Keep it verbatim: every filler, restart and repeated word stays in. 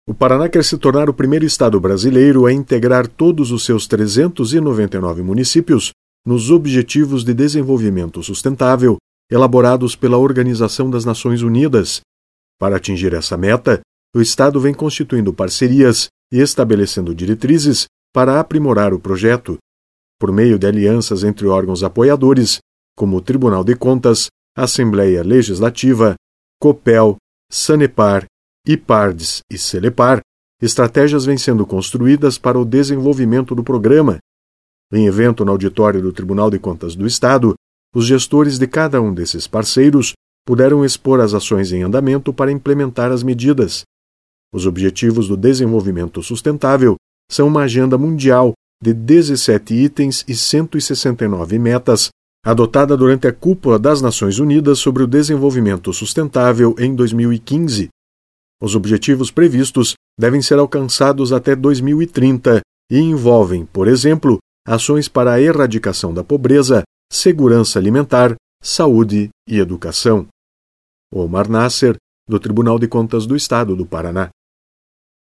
O Paraná quer se tornar o primeiro estado brasileiro a integrar todos os seus trezentos e noventa e nove municípios nos Objetivos de Desenvolvimento Sustentável elaborados pela Organização das Nações Unidas. Para atingir essa meta, o estado vem constituindo parcerias e estabelecendo diretrizes para aprimorar o projeto, por meio de alianças entre órgãos apoiadores, como o Tribunal de Contas, Assembleia Legislativa, COPEL, SANEPAR, IPARDES e CELEPAR, estratégias vêm sendo construídas para o desenvolvimento do programa. Em evento no auditório do Tribunal de Contas do Estado, os gestores de cada um desses parceiros puderam expor as ações em andamento para implementar as medidas. Os Objetivos do Desenvolvimento Sustentável são uma agenda mundial de dezessete itens e cento e sessenta e nove metas, adotada durante a Cúpula das Nações Unidas sobre o Desenvolvimento Sustentável em dois mil e quinze. Os objetivos previstos devem ser alcançados até dois mil e trinta e envolvem, por exemplo, ações para a erradicação da pobreza, segurança alimentar, saúde e educação. Omar Nasser, do Tribunal de Contas do Estado do Paraná.